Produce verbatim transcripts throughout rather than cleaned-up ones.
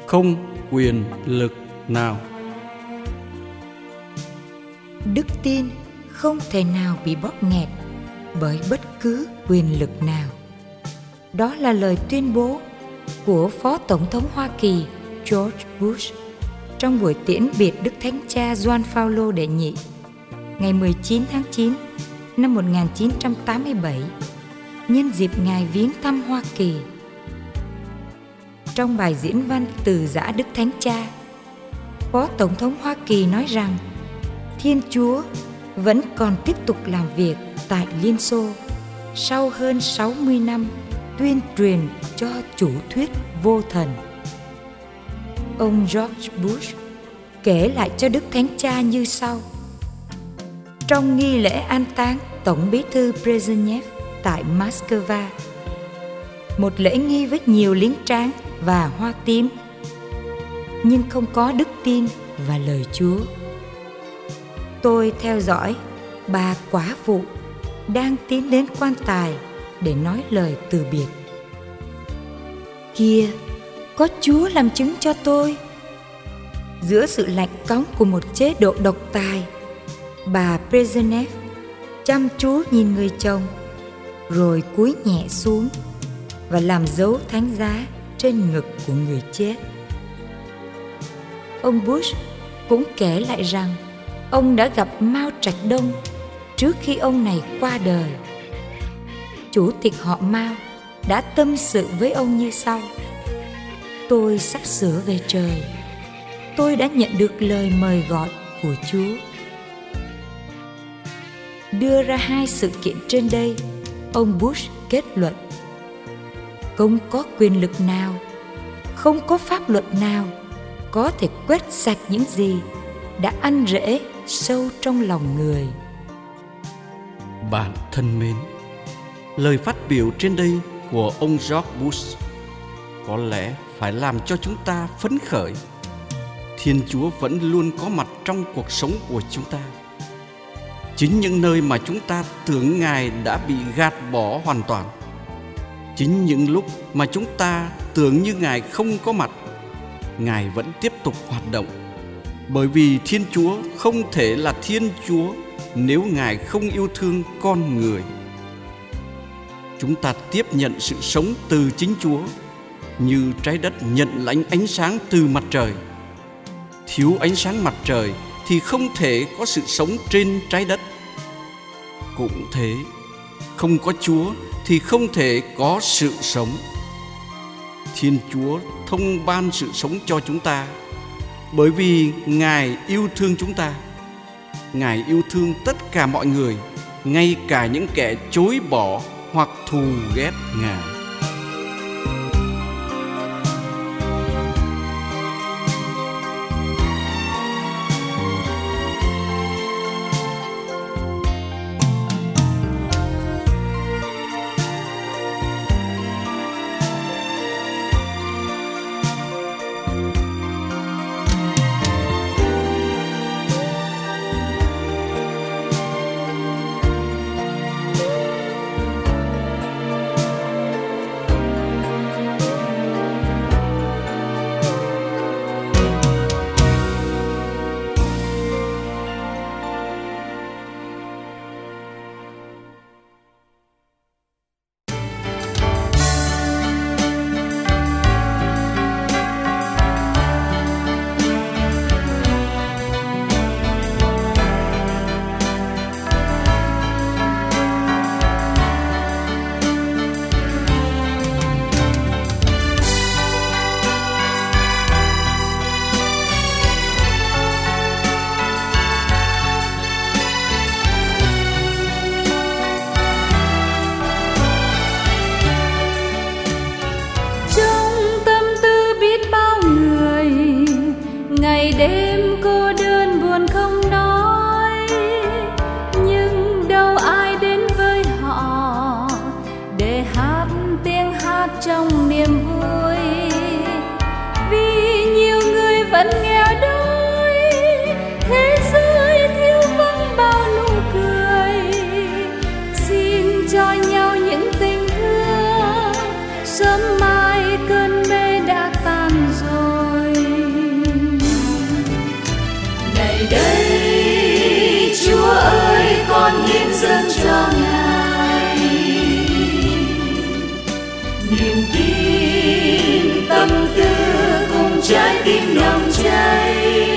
không quyền lực nào. Đức tin không thể nào bị bóp nghẹt bởi bất cứ quyền lực nào. Đó là lời tuyên bố của Phó Tổng thống Hoa Kỳ George Bush trong buổi tiễn biệt Đức Thánh Cha Gioan Phaolô đệ nhị ngày mười chín tháng chín năm một nghìn chín trăm tám mươi bảy, nhân dịp Ngài viếng thăm Hoa Kỳ. Trong bài diễn văn từ giã Đức Thánh Cha, Phó Tổng thống Hoa Kỳ nói rằng Thiên Chúa vẫn còn tiếp tục làm việc tại Liên Xô sau hơn sáu mươi năm tuyên truyền cho chủ thuyết vô thần. Ông George Bush kể lại cho Đức Thánh Cha như sau: trong nghi lễ an táng Tổng bí thư Brezhnev tại Moscow, một lễ nghi với nhiều lính tráng và hoa tím, nhưng không có đức tin và lời Chúa. Tôi theo dõi bà quả phụ đang tiến đến quan tài để nói lời từ biệt. Kia, có Chúa làm chứng cho tôi. Giữa sự lạnh cóng của một chế độ độc tài, bà Brezhnev chăm chú nhìn người chồng, rồi cúi nhẹ xuống và làm dấu thánh giá trên ngực của người chết. Ông Bush cũng kể lại rằng ông đã gặp Mao Trạch Đông trước khi ông này qua đời. Chủ tịch họ Mao đã tâm sự với ông như sau: tôi sắp sửa về trời. Tôi đã nhận được lời mời gọi của Chúa. Đưa ra hai sự kiện trên đây, ông Bush kết luận: không có quyền lực nào, không có pháp luật nào có thể quét sạch những gì đã ăn rễ sâu trong lòng người. Bạn thân mến, lời phát biểu trên đây của ông George Bush có lẽ phải làm cho chúng ta phấn khởi. Thiên Chúa vẫn luôn có mặt trong cuộc sống của chúng ta. Chính những nơi mà chúng ta tưởng Ngài đã bị gạt bỏ hoàn toàn, chính những lúc mà chúng ta tưởng như Ngài không có mặt, Ngài vẫn tiếp tục hoạt động. Bởi vì Thiên Chúa không thể là Thiên Chúa nếu Ngài không yêu thương con người. Chúng ta tiếp nhận sự sống từ chính Chúa, như trái đất nhận lãnh ánh sáng từ mặt trời. Thiếu ánh sáng mặt trời thì không thể có sự sống trên trái đất. Cũng thế, không có Chúa thì không thể có sự sống. Thiên Chúa thông ban sự sống cho chúng ta bởi vì Ngài yêu thương chúng ta. Ngài yêu thương tất cả mọi người, ngay cả những kẻ chối bỏ hoặc thù ghét Ngài. Trong niềm vui, vì nhiều người vẫn nghèo đói, thế giới thiếu vắng bao nụ cười. Xin cho nhau những tình thương, sớm mai cơn mê đã tan rồi. dâng cho Ngài. Niềm tin tâm tư cùng trái tim nồng cháy,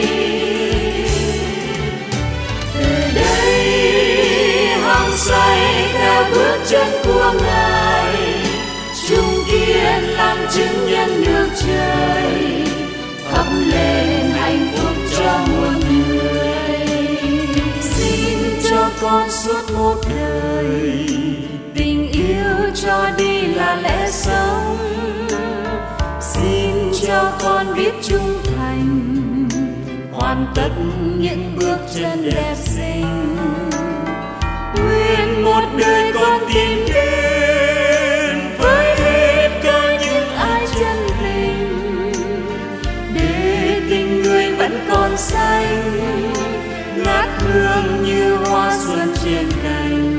từ đây hăng say theo bước chân của Ngài, chung kiên làm chứng nhân nước trời, thắp lên hạnh phúc cho muôn người. Xin cho con suốt một đời tình yêu cho đi là lẽ sống. Xin cho con biết trung thành, hoàn tất những bước chân đẹp xinh. Nguyện một đời con tìm đến với hết cả những ai chân tình, để tình người vẫn còn xanh, ngát hương như hoa xuân trên cành.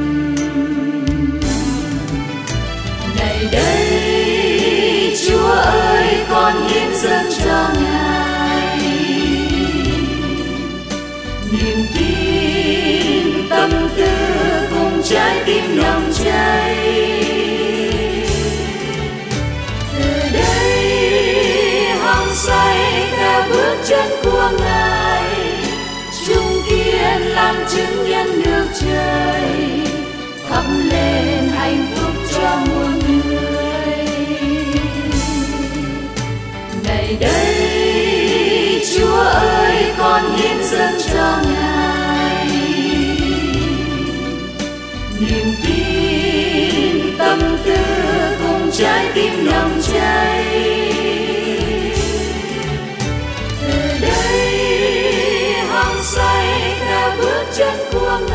Này đây Chúa ơi, con hiến dâng cho Ngài. Niềm tin tâm tư cùng trái tim nồng cháy, từ đây hăng say theo bước chân của Ngài, chung kiên làm chứng nhân nước trời, thắp lên hạnh phúc cho muôn người. Này đây Chúa ơi, con hiến dâng cho Ngài. Niềm tin tâm tư cùng trái tim nồng cháy, từ đây hăng say theo bước chân của Ngài,